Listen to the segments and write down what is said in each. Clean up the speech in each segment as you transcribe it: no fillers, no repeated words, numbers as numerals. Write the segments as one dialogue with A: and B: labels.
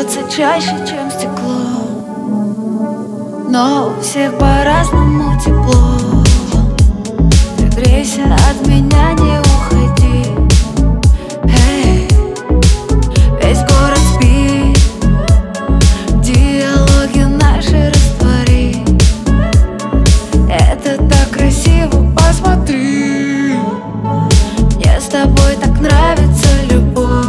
A: бьется чаще, чем стекло, но у всех по-разному тепло. Ты грейся, от меня не уходи. Эй, весь город спит, диалоги наши раствори. Это так красиво, посмотри. Мне с тобой так нравится любовь.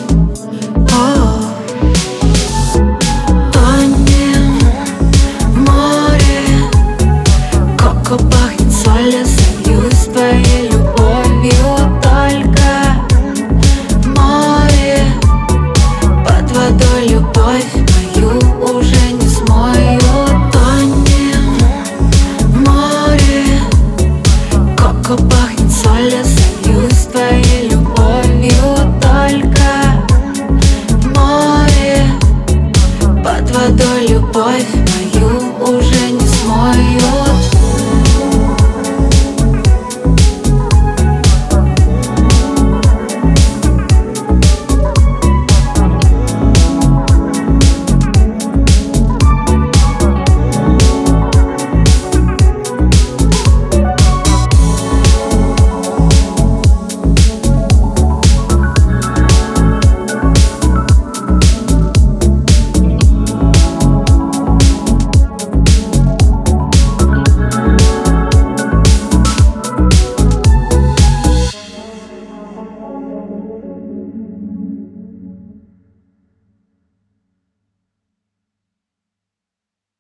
A: Тонем в море, коко пахнет солью, сольюсь твоей любовью. Только в море, под водой любовь.